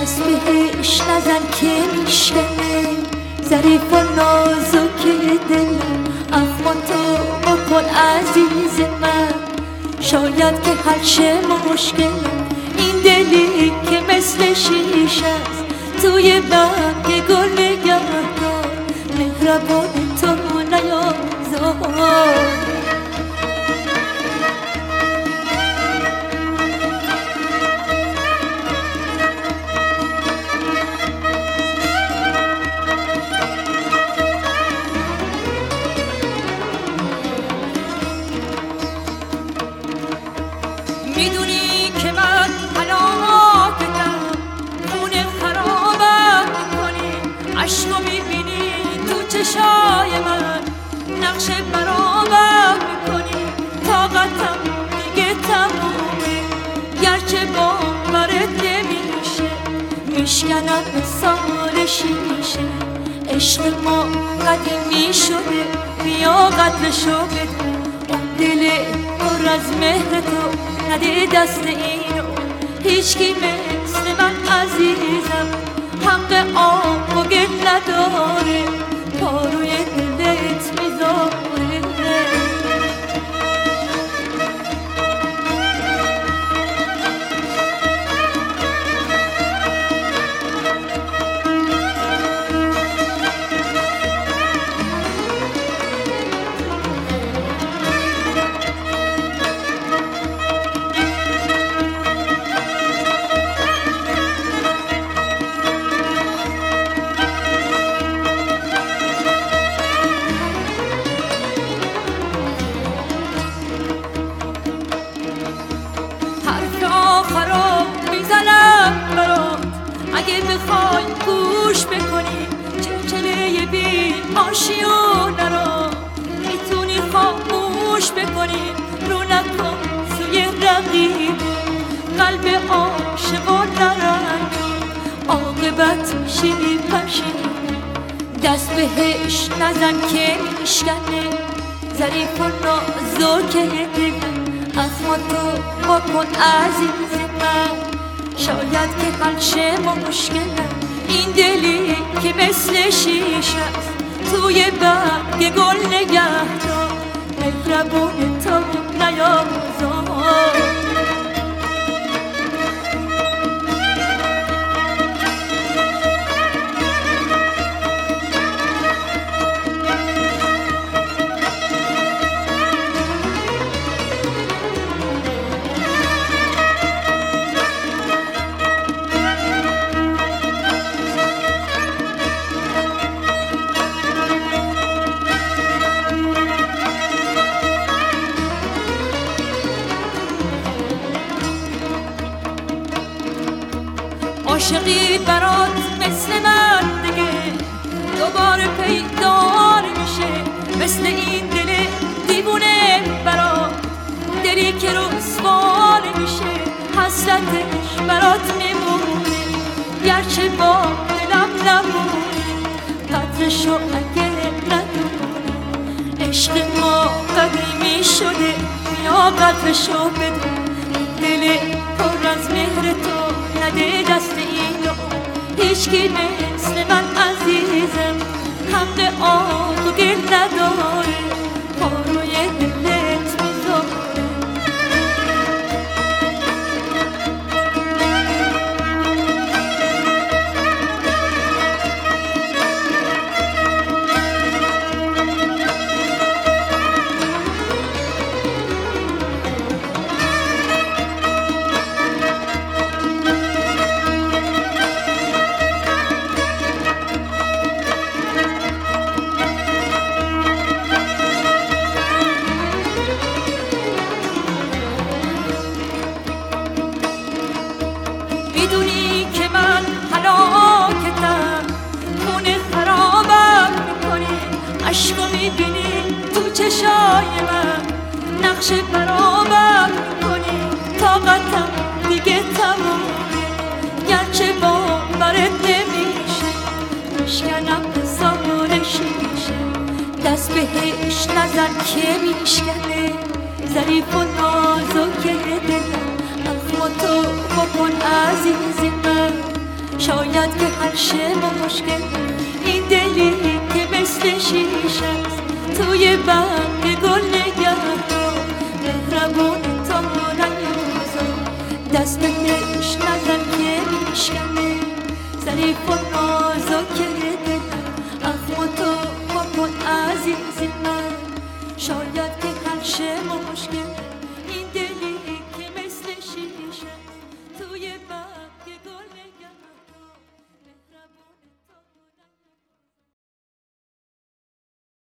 دست بهش نزن که میشکنه ظریف و نازک دلم اخما تو بکن عزیز من شاید که حل شه مشکلم این دلی که مثل شیشه است توی برگ گل نگهدار مهربان تو نیازار میدونی که من هلاکتم خونه خرابم میکنی عشقو میبینی تو چشای من نقش برابم میکنی طاقتم دیگه تمومه گرچه باورت نمیشه میشکنم مثال شیشه عشق ما قدیمی شده بیا قدرشو بده اون دل پر از مهر تو نده دست اینو هیچکی مثل من عزیزم حق آب و گل نداره پاروی دلت میذاره اگه بخوای گوش بکنی چلچله بی آشیونه رو میتونی خاموش بکنی رو نکن سوی رقیب قلب عاشقان نرنگ عاقبت میشی پشیمون دست بهش نزن که میشکنه ظریف و نازک دلم اخما تو بکن عزیز من شاید که حل شه مشکلم این دلی که مثل شیشه است توی برگ گل نگهدار مهربون تو نیازار عاشقی برات مثل من دیگه دوباره پیدا نمیشه مثل این دل دیوونه برات دلی که رسوا نمیشه حسرتش برات میمونه گرچه با دلم نمونه قدرشو اگه ندونه عشق ما قدیمی شده بیا قدرشو بده دل پر از مهر تو نده دست اینو هیچکی مثل من عزیزم حق آب و گل نداره پاروی دلت میذاره میدونی که من هلاکتم خونه خرابم میکنی عشقو میبینی تو چشای من نقش برابم میکنی طاقتم دیگه تمومه گرچه باورت نمیشه میشکنم مثال شیشه دست بهش نزن که میشکنه ظریف و نازک دلم اخما تو بکن عزیز من شاید که هر شه مشکل این دلی که مثل شیشه است توی برگ گل نگه دار مهربون تا نیازا دست بهش نزن که میشکنه ظریف و نازک دلم اخم تو با کن عزیز من شاید که هر شه مشکل